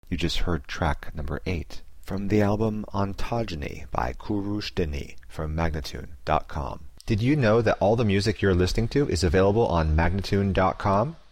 You just heard track number 8 from the album Ontogeny by Kurushtini from Magnatune.com. Did you know that all the music you're listening to is available on Magnatune.com?